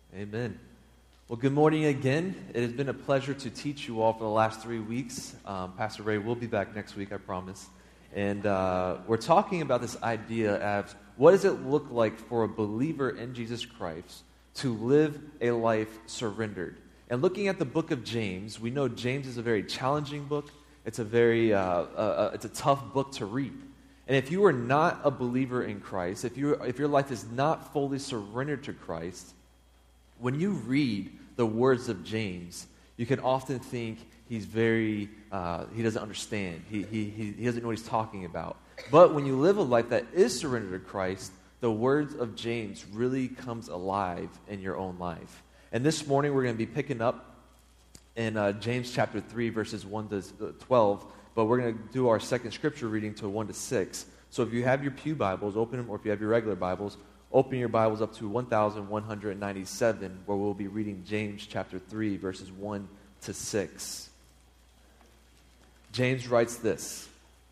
Amen. Well, good morning again. It has been a pleasure to teach you all for the last 3 weeks. Pastor Ray will be back next week, I promise. And we're talking about this idea of what does it look like for a believer in Jesus Christ to live a life surrendered. And looking at the book of James, we know James is a very challenging book. It's a tough book to read. And if you are not a believer in Christ, if your life is not fully surrendered to Christ, when you read the words of James, you can often think he doesn't understand. He doesn't know what he's talking about. But when you live a life that is surrendered to Christ, the words of James really comes alive in your own life. And this morning we're going to be picking up in James chapter 3, verses 1 to 12, but we're going to do our second scripture reading to 1 to 6. So if you have your pew Bibles, open them, or if you have your regular Bibles, open your Bibles up to 1197, where we'll be reading James chapter 3, verses 1 to 6. James writes this: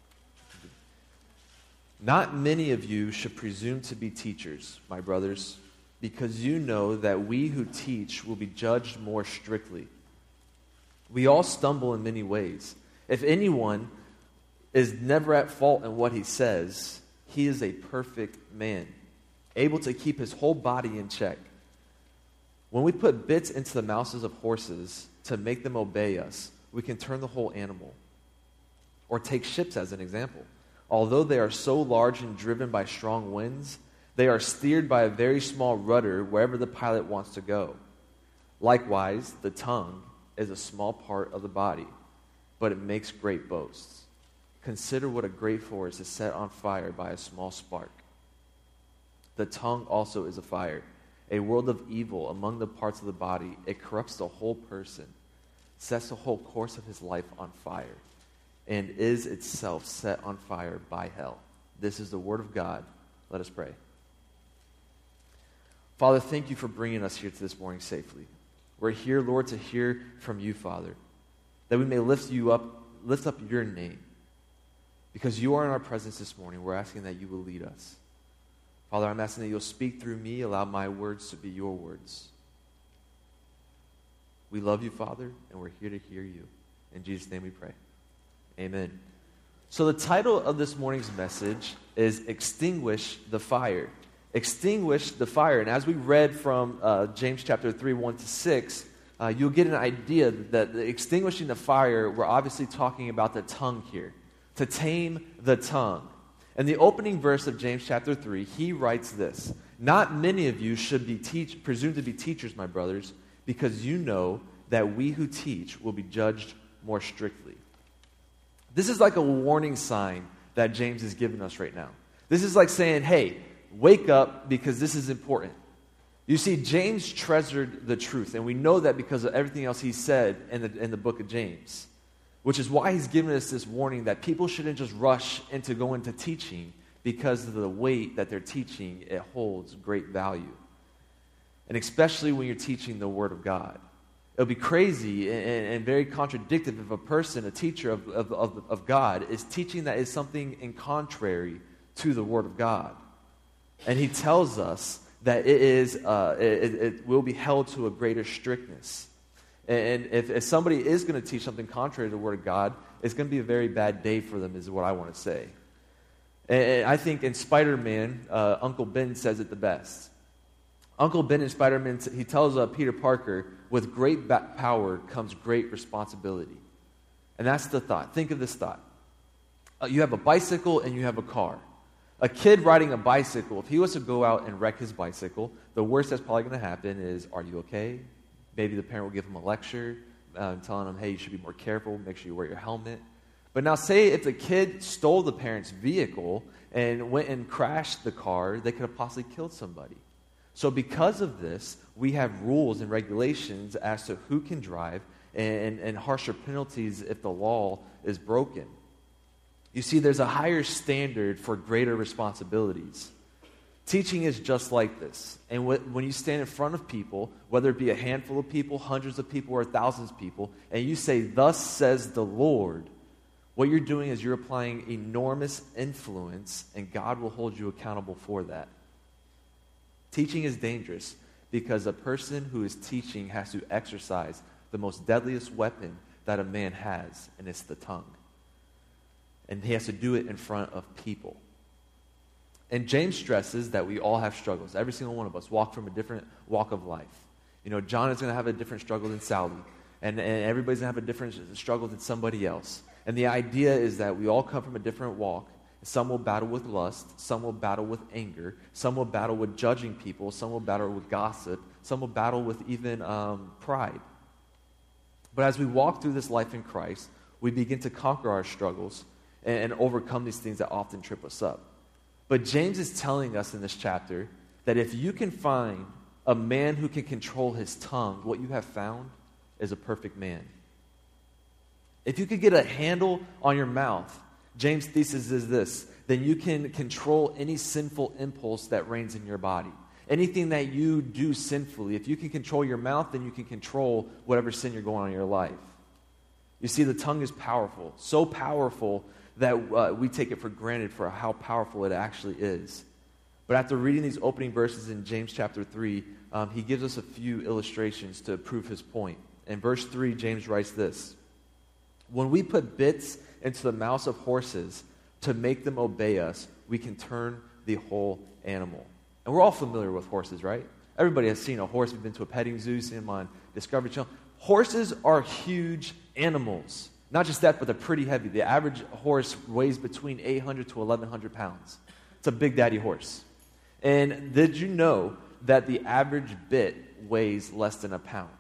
"Not many of you should presume to be teachers, my brothers, because you know that we who teach will be judged more strictly. We all stumble in many ways. If anyone is never at fault in what he says, he is a perfect man, able to keep his whole body in check. When we put bits into the mouths of horses to make them obey us, we can turn the whole animal. Or take ships as an example. Although they are so large and driven by strong winds, they are steered by a very small rudder wherever the pilot wants to go. Likewise, the tongue is a small part of the body, but it makes great boasts. Consider what a great forest is set on fire by a small spark. The tongue also is a fire, a world of evil among the parts of the body. It corrupts the whole person, sets the whole course of his life on fire, and is itself set on fire by hell." This is the word of God. Let us pray. Father, thank you for bringing us here to this morning safely. We're here, Lord, to hear from you, Father, that we may lift up your name. Because you are in our presence this morning, we're asking that you will lead us. Father, I'm asking that you'll speak through me, allow my words to be your words. We love you, Father, and we're here to hear you. In Jesus' name we pray. Amen. So the title of this morning's message is Extinguish the Fire. Extinguish the fire. And as we read from James chapter 3, 1 to 6, you'll get an idea that extinguishing the fire, we're obviously talking about the tongue here. To tame the tongue. In the opening verse of James chapter 3, he writes this: "Not many of you should be presumed to be teachers, my brothers, because you know that we who teach will be judged more strictly." This is like a warning sign that James is giving us right now. This is like saying, hey, wake up because this is important. You see, James treasured the truth, and we know that because of everything else he said in the book of James. Which is why he's giving us this warning that people shouldn't just rush into going to teaching because of the weight that they're teaching, it holds great value. And especially when you're teaching the Word of God. It would be crazy and very contradictory if a person, a teacher of God, is teaching that is something in contrary to the Word of God. And he tells us that it will be held to a greater strictness. And if somebody is going to teach something contrary to the Word of God, it's going to be a very bad day for them, is what I want to say. And I think in Spider-Man, Uncle Ben says it the best. Uncle Ben in Spider-Man, he tells Peter Parker, with great power comes great responsibility. And that's the thought. Think of this thought. You have a bicycle and you have a car. A kid riding a bicycle, if he was to go out and wreck his bicycle, the worst that's probably going to happen is, are you okay? Maybe the parent will give him a lecture, telling him, hey, you should be more careful, make sure you wear your helmet. But now say if the kid stole the parent's vehicle and went and crashed the car, they could have possibly killed somebody. So because of this, we have rules and regulations as to who can drive and harsher penalties if the law is broken. You see, there's a higher standard for greater responsibilities. Teaching is just like this. And when you stand in front of people, whether it be a handful of people, hundreds of people, or thousands of people, and you say, "Thus says the Lord," what you're doing is you're applying enormous influence, and God will hold you accountable for that. Teaching is dangerous because a person who is teaching has to exercise the most deadliest weapon that a man has, and it's the tongue. And he has to do it in front of people. And James stresses that we all have struggles. Every single one of us walk from a different walk of life. You know, John is going to have a different struggle than Sally. And everybody's going to have a different struggle than somebody else. And the idea is that we all come from a different walk. Some will battle with lust. Some will battle with anger. Some will battle with judging people. Some will battle with gossip. Some will battle with even pride. But as we walk through this life in Christ, we begin to conquer our struggles and overcome these things that often trip us up. But James is telling us in this chapter that if you can find a man who can control his tongue, what you have found is a perfect man. If you could get a handle on your mouth, James' thesis is this, then you can control any sinful impulse that reigns in your body. Anything that you do sinfully, if you can control your mouth, then you can control whatever sin you're going on in your life. You see, the tongue is powerful, so powerful that we take it for granted for how powerful it actually is. But after reading these opening verses in James chapter 3, he gives us a few illustrations to prove his point. In verse 3, James writes this: when we put bits into the mouths of horses to make them obey us, we can turn the whole animal. And we're all familiar with horses, right? Everybody has seen a horse. We've been to a petting zoo, seen them on Discovery Channel. Horses are huge animals. Not just that, but they're pretty heavy. The average horse weighs between 800 to 1,100 pounds. It's a big daddy horse. And did you know that the average bit weighs less than a pound?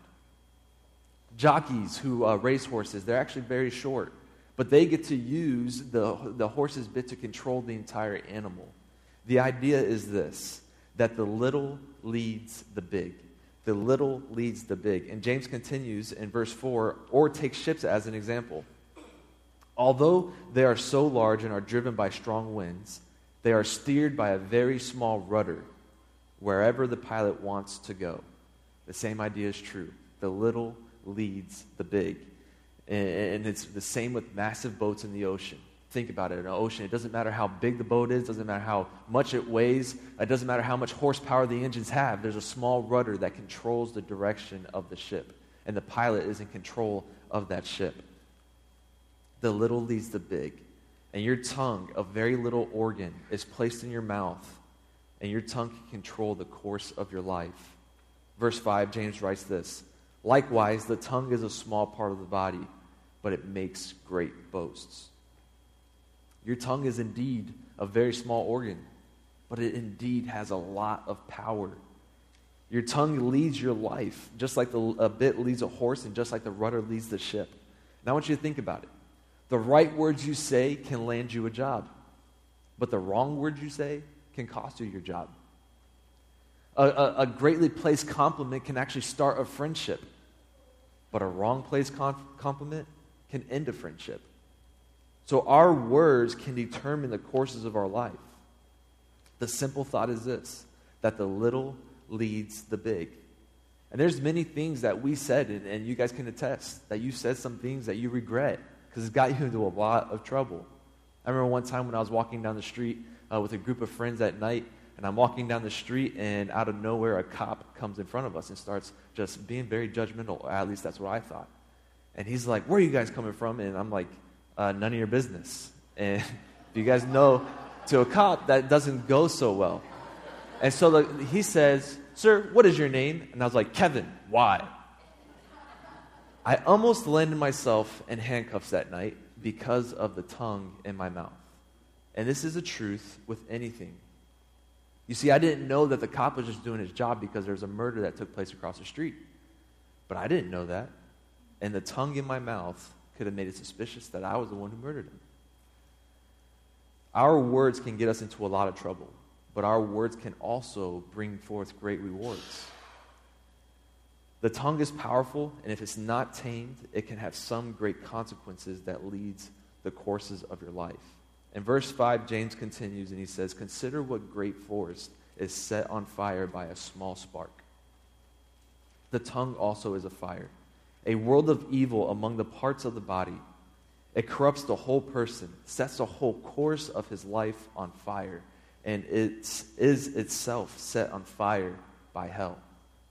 Jockeys who race horses, they're actually very short. But they get to use the horse's bit to control the entire animal. The idea is this, that the little leads the big. The little leads the big. And James continues in verse 4, or take ships as an example. Although they are so large and are driven by strong winds, they are steered by a very small rudder wherever the pilot wants to go. The same idea is true. The little leads the big. And it's the same with massive boats in the ocean. Think about it. In an ocean, it doesn't matter how big the boat is, doesn't matter how much it weighs, it doesn't matter how much horsepower the engines have. There's a small rudder that controls the direction of the ship, and the pilot is in control of that ship. The little leads the big, and your tongue, a very little organ, is placed in your mouth, and your tongue can control the course of your life. Verse 5, James writes this: likewise, the tongue is a small part of the body, but it makes great boasts. Your tongue is indeed a very small organ, but it indeed has a lot of power. Your tongue leads your life, just like a bit leads a horse and just like the rudder leads the ship. Now I want you to think about it. The right words you say can land you a job, but the wrong words you say can cost you your job. A greatly placed compliment can actually start a friendship, but a wrong placed compliment can end a friendship. So our words can determine the courses of our life. The simple thought is this, that the little leads the big. And there's many things that we said, and you guys can attest, that you said some things that you regret because it's got you into a lot of trouble. I remember one time when I was walking down the street with a group of friends at night, and I'm walking down the street, and out of nowhere, a cop comes in front of us and starts just being very judgmental, or at least that's what I thought. And he's like, where are you guys coming from? And I'm like, none of your business. And if you guys know, to a cop, that doesn't go so well. And so he says, sir, what is your name? And I was like, Kevin. Why? I almost landed myself in handcuffs that night because of the tongue in my mouth. And this is a truth with anything. You see, I didn't know that the cop was just doing his job because there was a murder that took place across the street. But I didn't know that. And the tongue in my mouth could have made it suspicious that I was the one who murdered him. Our words can get us into a lot of trouble, but our words can also bring forth great rewards. The tongue is powerful, and if it's not tamed, it can have some great consequences that leads the courses of your life. In verse 5, James continues, and he says, consider what great forest is set on fire by a small spark. The tongue also is a fire, a world of evil among the parts of the body. It corrupts the whole person, sets the whole course of his life on fire, and it is itself set on fire by hell.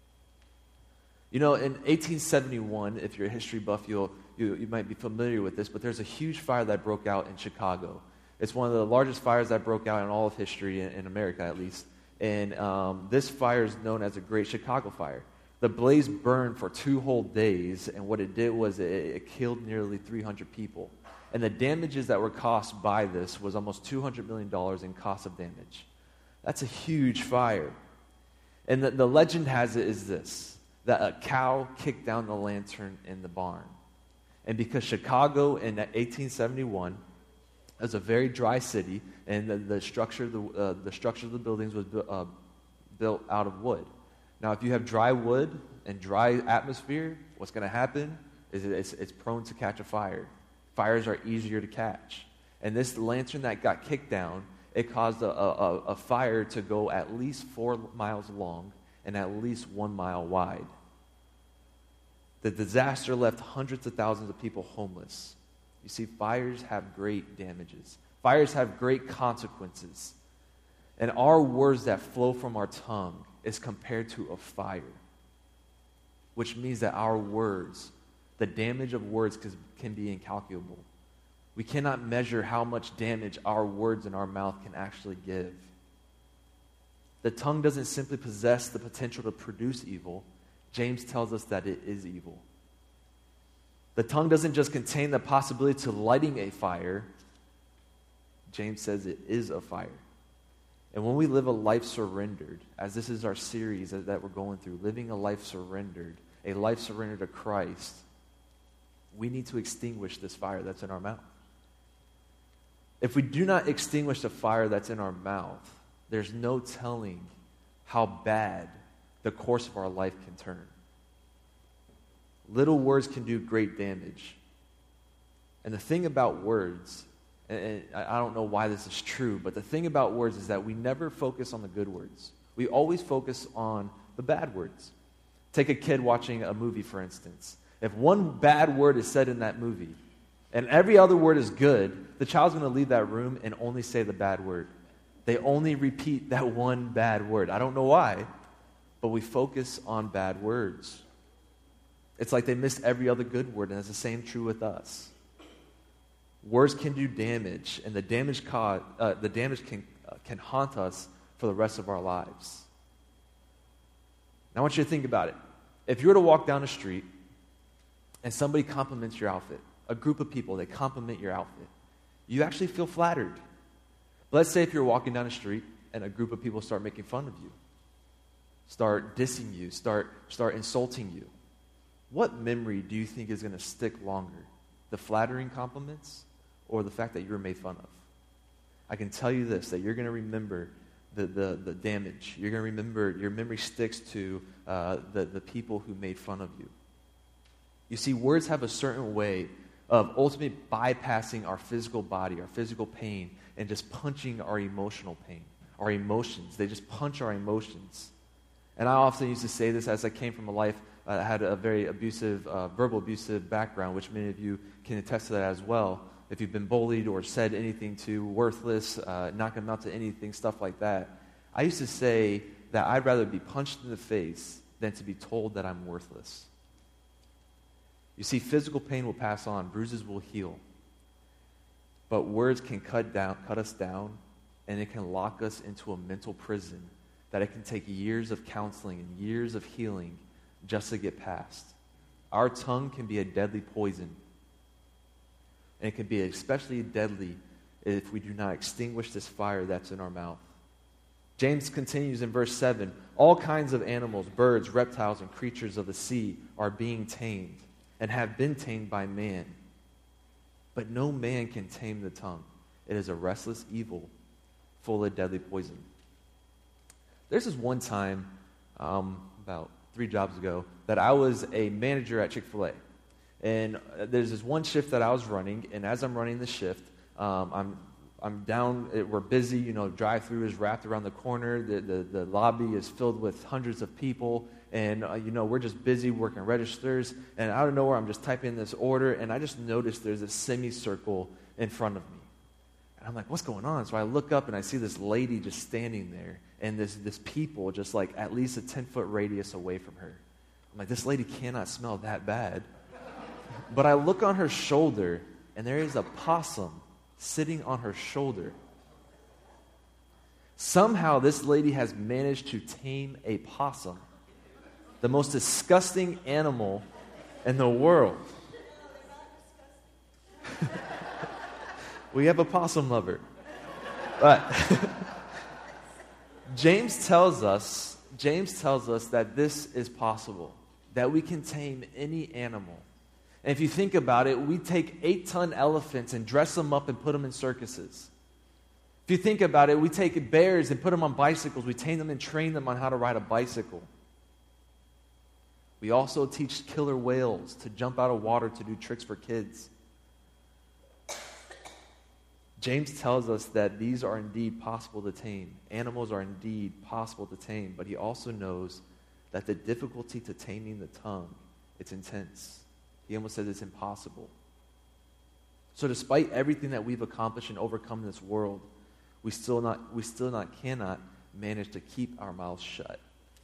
You know, in 1871, if you're a history buff, you might be familiar with this, but there's a huge fire that broke out in Chicago. It's one of the largest fires that broke out in all of history, in America at least. And this fire is known as the Great Chicago Fire. The blaze burned for 2 whole days, and what it did was it killed nearly 300 people. And the damages that were caused by this was almost $200 million in cost of damage. That's a huge fire. And the legend has it is this, that a cow kicked down the lantern in the barn. And because Chicago in 1871 was a very dry city, and the structure of the buildings was built out of wood. Now, if you have dry wood and dry atmosphere, what's going to happen is it's prone to catch a fire. Fires are easier to catch. And this lantern that got kicked down, it caused a fire to go at least 4 miles long and at least 1 mile wide. The disaster left hundreds of thousands of people homeless. You see, fires have great damages. Fires have great consequences. And our words that flow from our tongue is compared to a fire, which means that our words, the damage of words can be incalculable. We cannot measure how much damage our words in our mouth can actually give. The tongue doesn't simply possess the potential to produce evil. James tells us that it is evil. The tongue doesn't just contain the possibility to lighting a fire. James says it is a fire. And when we live a life surrendered, as this is our series that we're going through, living a life surrendered to Christ, we need to extinguish this fire that's in our mouth. If we do not extinguish the fire that's in our mouth, there's no telling how bad the course of our life can turn. Little words can do great damage. And the thing about words, and I don't know why this is true, but the thing about words is that we never focus on the good words. We always focus on the bad words. Take a kid watching a movie, for instance. If one bad word is said in that movie, and every other word is good, the child's going to leave that room and only say the bad word. They only repeat that one bad word. I don't know why, but we focus on bad words. It's like they missed every other good word, and it's the same true with us. Words can do damage, and the damage can haunt us for the rest of our lives. Now, I want you to think about it. If you were to walk down the street and somebody compliments your outfit, a group of people, they compliment your outfit, you actually feel flattered. But let's say if you're walking down the street and a group of people start making fun of you, start dissing you, start insulting you. What memory do you think is going to stick longer? The flattering compliments or the fact that you were made fun of? I can tell you this, that you're going to remember the damage. You're going to remember, your memory sticks to the people who made fun of you. You see, words have a certain way of ultimately bypassing our physical body, our physical pain, and just punching our emotional pain, our emotions. They just punch our emotions. And I often used to say this as I came from a life that had a very abusive, verbal abusive background, which many of you can attest to that as well. If you've been bullied or said anything to worthless, not going to amount to anything, stuff like that. I used to say that I'd rather be punched in the face than to be told that I'm worthless. You see, physical pain will pass on, bruises will heal. But words can cut us down, and it can lock us into a mental prison that it can take years of counseling and years of healing just to get past. Our tongue can be a deadly poison. And it can be especially deadly if we do not extinguish this fire that's in our mouth. James continues in verse 7, all kinds of animals, birds, reptiles, and creatures of the sea are being tamed and have been tamed by man. But no man can tame the tongue. It is a restless evil full of deadly poison. There's this one time, about 3 jobs ago, that I was a manager at Chick-fil-A. And there's this one shift that I was running, and as I'm running the shift, I'm down, we're busy, drive-through is wrapped around the corner, the lobby is filled with hundreds of people, and, we're just busy working registers, and out of nowhere, I'm just typing this order, and I just noticed there's a semicircle in front of me. And I'm like, what's going on? So I look up, and I see this lady just standing there, and this people just like at least a 10-foot radius away from her. I'm I'm like, this lady cannot smell that bad. But I look on her shoulder, and there is a possum sitting on her shoulder. Somehow this lady has managed to tame a possum, the most disgusting animal in the world. We have a possum lover. But James tells us that this is possible, that we can tame any animal. And if you think about it, we take 8-ton elephants and dress them up and put them in circuses. If you think about it, we take bears and put them on bicycles. We tame them and train them on how to ride a bicycle. We also teach killer whales to jump out of water to do tricks for kids. James tells us that these are indeed possible to tame. Animals are indeed possible to tame, but he also knows that the difficulty to taming the tongue, it's intense. He almost says it's impossible. So despite everything that we've accomplished and overcome in this world, we still cannot manage to keep our mouths shut.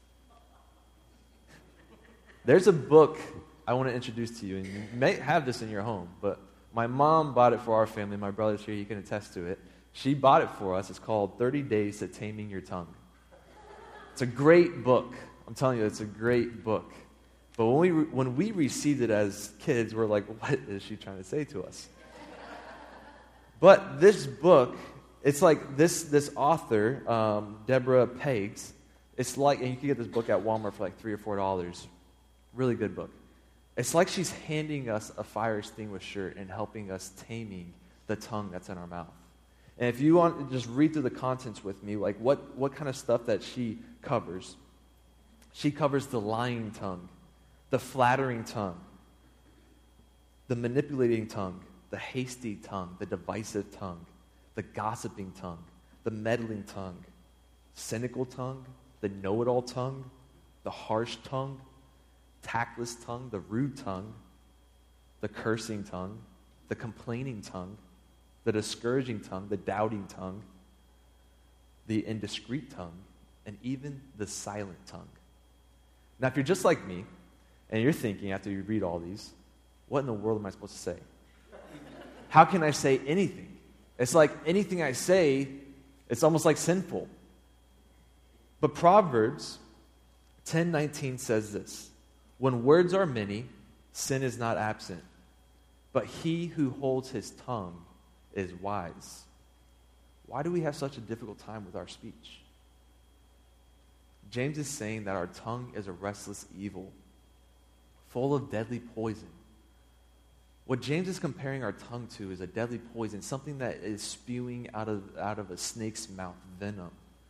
There's a book I want to introduce to you, and you may have this in your home, but my mom bought it for our family. My brother's here, he can attest to it. She bought it for us. It's called 30 Days to Taming Your Tongue. It's a great book. I'm telling you, it's a great book. But when we received it as kids, we're like, what is she trying to say to us? But this book, it's like this author, Deborah Peggs, it's like, and you can get this book at Walmart for like $3 or $4. Really good book. It's like she's handing us a fire extinguisher and helping us taming the tongue that's in our mouth. And if you want to just read through the contents with me, like what kind of stuff that she covers. She covers the lying tongue, the flattering tongue, the manipulating tongue, the hasty tongue, the divisive tongue, the gossiping tongue, the meddling tongue, cynical tongue, the know-it-all tongue, the harsh tongue, tactless tongue, the rude tongue, the cursing tongue, the complaining tongue, the discouraging tongue, the doubting tongue, the indiscreet tongue, and even the silent tongue. Now, if you're just like me, and you're thinking after you read all these, what in the world am I supposed to say? How can I say anything? It's like anything I say, it's almost like sinful. But Proverbs 10:19 says this: when words are many, sin is not absent, but he who holds his tongue is wise. Why do we have such a difficult time with our speech? James is saying that our tongue is a restless evil, full of deadly poison. What James is comparing our tongue to is a deadly poison, something that is spewing out of a snake's mouth, venom.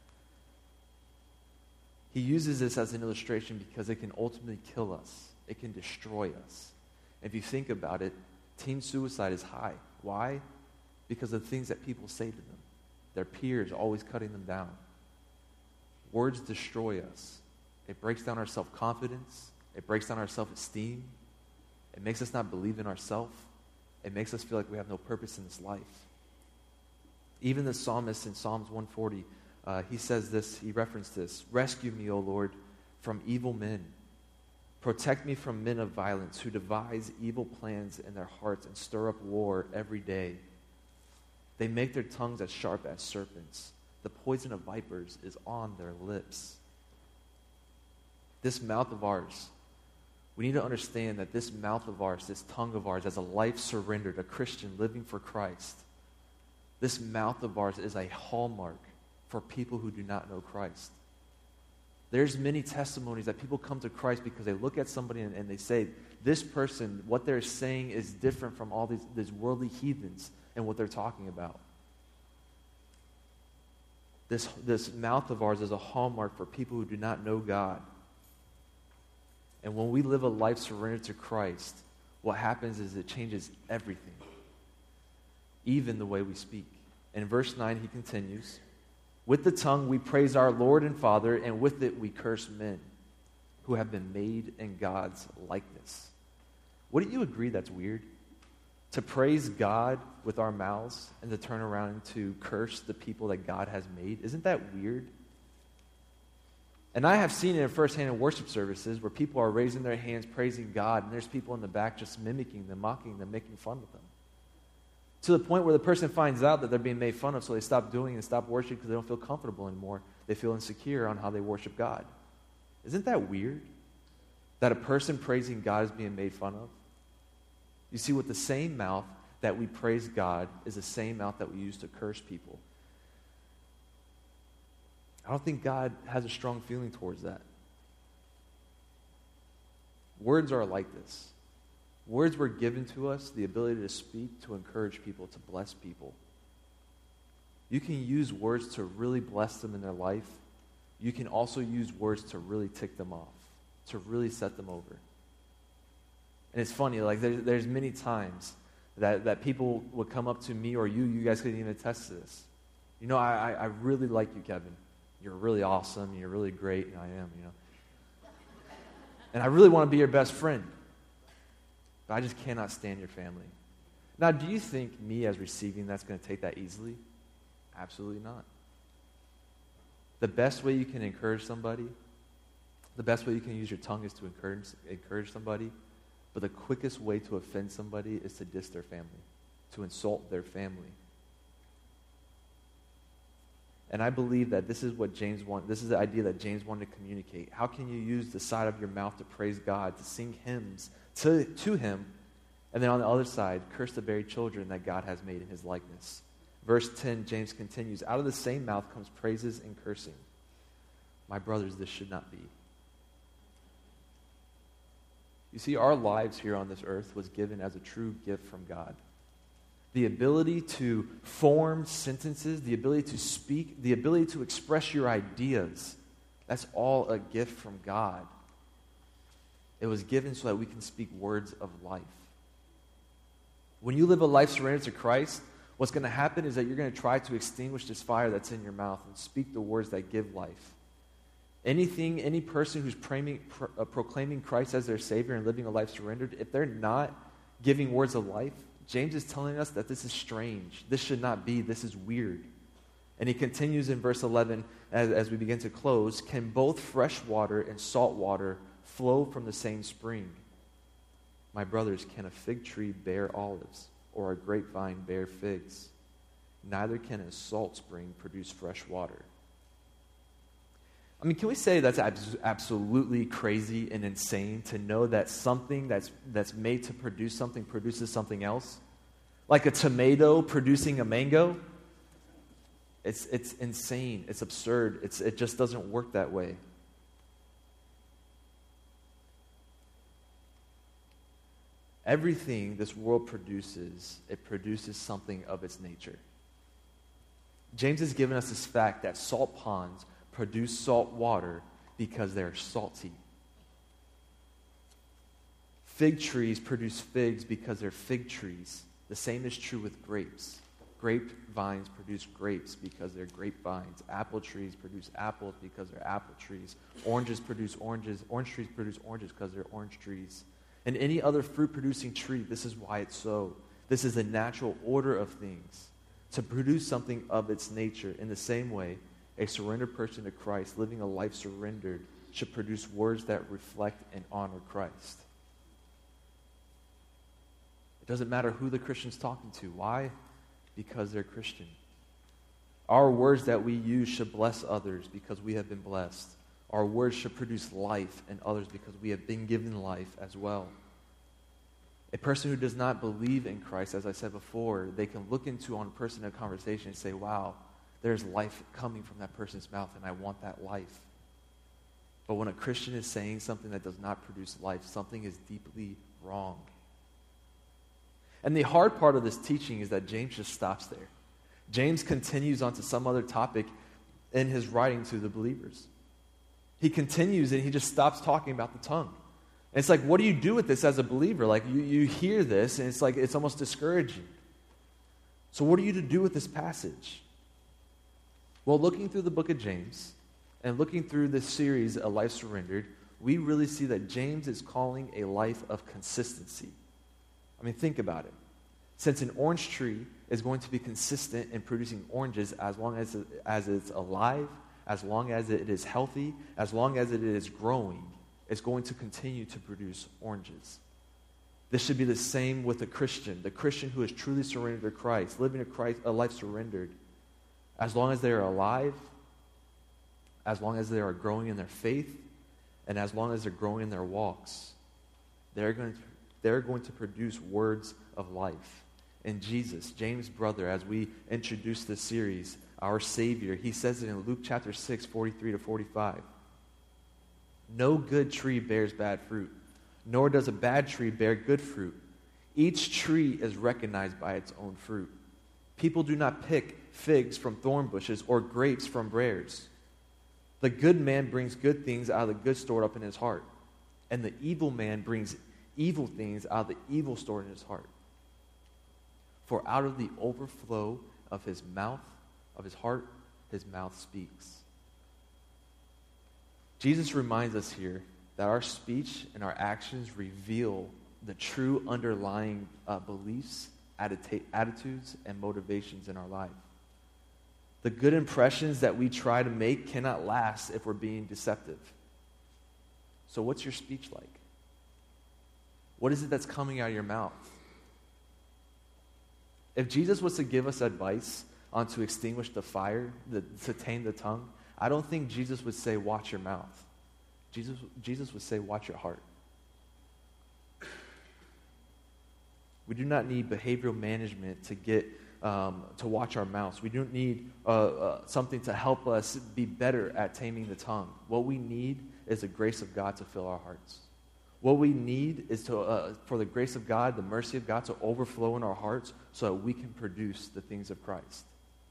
He uses this as an illustration because it can ultimately kill us. It can destroy us. If you think about it, teen suicide is high. Why? Because of the things that people say to them. Their peers always cutting them down. Words destroy us. It breaks down our self-confidence. It breaks down our self-esteem. It makes us not believe in ourselves. It makes us feel like we have no purpose in this life. Even the psalmist in Psalms 140, he says this, he referenced this: rescue me, O Lord, from evil men. Protect me from men of violence who devise evil plans in their hearts and stir up war every day. They make their tongues as sharp as serpents. The poison of vipers is on their lips. This mouth of ours, we need to understand that this mouth of ours, this tongue of ours, as a life surrendered, a Christian living for Christ, this mouth of ours is a hallmark for people who do not know Christ. There's many testimonies that people come to Christ because they look at somebody and they say, this person, what they're saying is different from all these worldly heathens and what they're talking about. This mouth of ours is a hallmark for people who do not know God. And when we live a life surrendered to Christ, what happens is it changes everything, even the way we speak. In verse 9, he continues, with the tongue we praise our Lord and Father, and with it we curse men who have been made in God's likeness. Wouldn't you agree that's weird? To praise God with our mouths and to turn around and to curse the people that God has made. Isn't that weird? And I have seen it firsthand in worship services where people are raising their hands, praising God, and there's people in the back just mimicking them, mocking them, making fun of them. To the point where the person finds out that they're being made fun of, so they stop doing it and stop worshiping because they don't feel comfortable anymore. They feel insecure on how they worship God. Isn't that weird? That a person praising God is being made fun of? You see, with the same mouth that we praise God is the same mouth that we use to curse people. I don't think God has a strong feeling towards that. Words are like this. Words were given to us, the ability to speak, to encourage people, to bless people. You can use words to really bless them in their life. You can also use words to really tick them off, to really set them over. And it's funny, like there's many times that people would come up to me or you guys couldn't even attest to this. You know, I really like you, Kevin. You're really awesome, you're really great, and I am, you know. And I really want to be your best friend. But I just cannot stand your family. Now, do you think me as receiving that's going to take that easily? Absolutely not. The best way you can encourage somebody, the best way you can use your tongue is to encourage somebody, but the quickest way to offend somebody is to diss their family, to insult their family. And I believe that this is what James wanted. This is the idea that James wanted to communicate. How can you use the side of your mouth to praise God, to sing hymns to him, and then on the other side, curse the very children that God has made in his likeness? Verse 10, James continues, out of the same mouth comes praises and cursing. My brothers, this should not be. You see, our lives here on this earth was given as a true gift from God. The ability to form sentences, the ability to speak, the ability to express your ideas, that's all a gift from God. It was given so that we can speak words of life. When you live a life surrendered to Christ, what's going to happen is that you're going to try to extinguish this fire that's in your mouth and speak the words that give life. Any person who's proclaiming Christ as their Savior and living a life surrendered, if they're not giving words of life, James is telling us that this is strange. This should not be. This is weird. And he continues in verse 11 as we begin to close, can both fresh water and salt water flow from the same spring? My brothers, can a fig tree bear olives or a grapevine bear figs? Neither can a salt spring produce fresh water. I mean, can we say that's absolutely crazy and insane to know that something that's made to produce something produces something else? Like a tomato producing a mango? It's insane. It's absurd. It just doesn't work that way. Everything this world produces, it produces something of its nature. James has given us this fact that salt ponds produce salt water because they're salty. Fig trees produce figs because they're fig trees. The same is true with grapes. Grapevines produce grapes because they're grapevines. Apple trees produce apples because they're apple trees. Oranges produce oranges. Orange trees produce oranges because they're orange trees. And any other fruit-producing tree, this is why it's so. This is the natural order of things, to produce something of its nature. In the same way, a surrendered person to Christ, living a life surrendered, should produce words that reflect and honor Christ. It doesn't matter who the Christian's talking to. Why? Because they're Christian. Our words that we use should bless others because we have been blessed. Our words should produce life in others because we have been given life as well. A person who does not believe in Christ, as I said before, they can look into on a person in a conversation and say, wow, there's life coming from that person's mouth, and I want that life. But when a Christian is saying something that does not produce life, something is deeply wrong. And the hard part of this teaching is that James just stops there. James continues on to some other topic in his writing to the believers. He continues and he just stops talking about the tongue. And it's like, what do you do with this as a believer? Like, you hear this, and it's like, it's almost discouraging. So what are you to do with this passage? Well, looking through the book of James and looking through this series, A Life Surrendered, we really see that James is calling a life of consistency. I mean, think about it. Since an orange tree is going to be consistent in producing oranges as long as it's alive, as long as it is healthy, as long as it is growing, it's going to continue to produce oranges. This should be the same with the Christian who is truly surrendered to Christ, living a life surrendered. As long as they are alive, as long as they are growing in their faith, and as long as they're growing in their walks, they're going to produce words of life. And Jesus, James' brother, as we introduce this series, our Savior, he says it in Luke chapter 6, 43 to 45. No good tree bears bad fruit, nor does a bad tree bear good fruit. Each tree is recognized by its own fruit. People do not pick figs from thorn bushes or grapes from briars. The good man brings good things out of the good stored up in his heart, and the evil man brings evil things out of the evil stored in his heart. For out of the overflow of his heart, his mouth speaks. Jesus reminds us here that our speech and our actions reveal the true underlying beliefs, attitudes, and motivations in our life. The good impressions that we try to make cannot last if we're being deceptive. So what's your speech like? What is it that's coming out of your mouth? If Jesus was to give us advice on to extinguish the fire, to tame the tongue, I don't think Jesus would say, watch your mouth. Jesus would say, watch your heart. We do not need behavioral management to watch our mouths. We don't need something to help us be better at taming the tongue. What we need is the grace of God to fill our hearts. What we need is for the grace of God, the mercy of God to overflow in our hearts so that we can produce the things of Christ.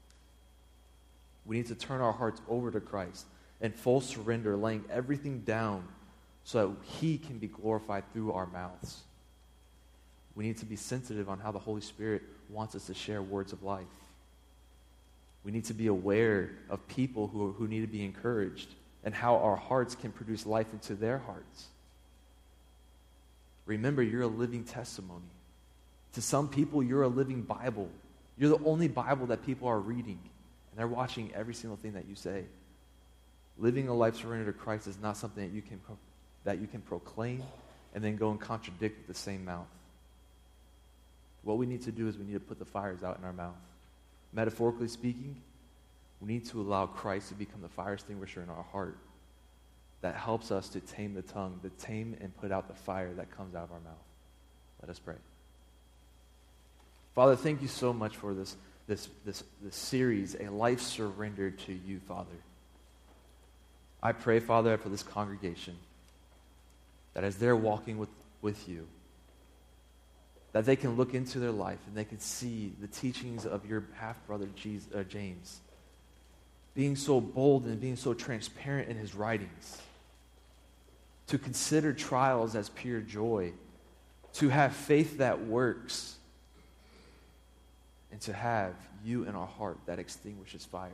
We need to turn our hearts over to Christ in full surrender, laying everything down so that He can be glorified through our mouths. We need to be sensitive on how the Holy Spirit wants us to share words of life. We need to be aware of people who need to be encouraged and how our hearts can produce life into their hearts. Remember, you're a living testimony. To some people, you're a living Bible. You're the only Bible that people are reading, and they're watching every single thing that you say. Living a life surrendered to Christ is not something that you can proclaim and then go and contradict with the same mouth. What we need to do is we need to put the fires out in our mouth. Metaphorically speaking, we need to allow Christ to become the fire extinguisher in our heart that helps us to tame the tongue, to tame and put out the fire that comes out of our mouth. Let us pray. Father, thank you so much for this series, A Life Surrendered to You, Father. I pray, Father, for this congregation, that as they're walking with you, that they can look into their life and they can see the teachings of your half-brother James, being so bold and being so transparent in his writings, to consider trials as pure joy, to have faith that works, and to have you in our heart that extinguishes fire.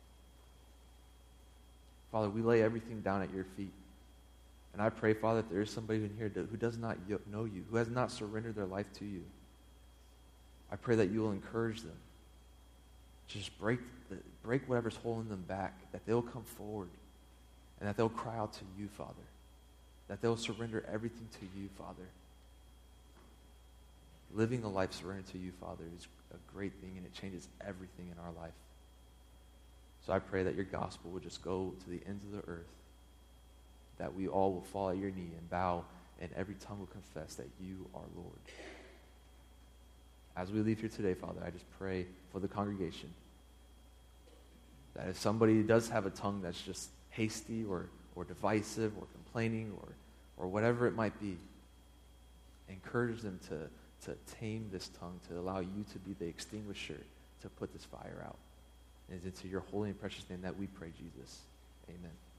Father, we lay everything down at your feet. And I pray, Father, that there is somebody in here who does not know you, who has not surrendered their life to you. I pray that you will encourage them. Just break whatever's holding them back, that they'll come forward, and that they'll cry out to you, Father. That they'll surrender everything to you, Father. Living a life surrendered to you, Father, is a great thing, and it changes everything in our life. So I pray that your gospel will just go to the ends of the earth, that we all will fall at your knee and bow, and every tongue will confess that you are Lord. As we leave here today, Father, I just pray for the congregation, that if somebody does have a tongue that's just hasty or divisive or complaining or whatever it might be, encourage them to tame this tongue, to allow you to be the extinguisher to put this fire out. And it's into your holy and precious name that we pray, Jesus. Amen.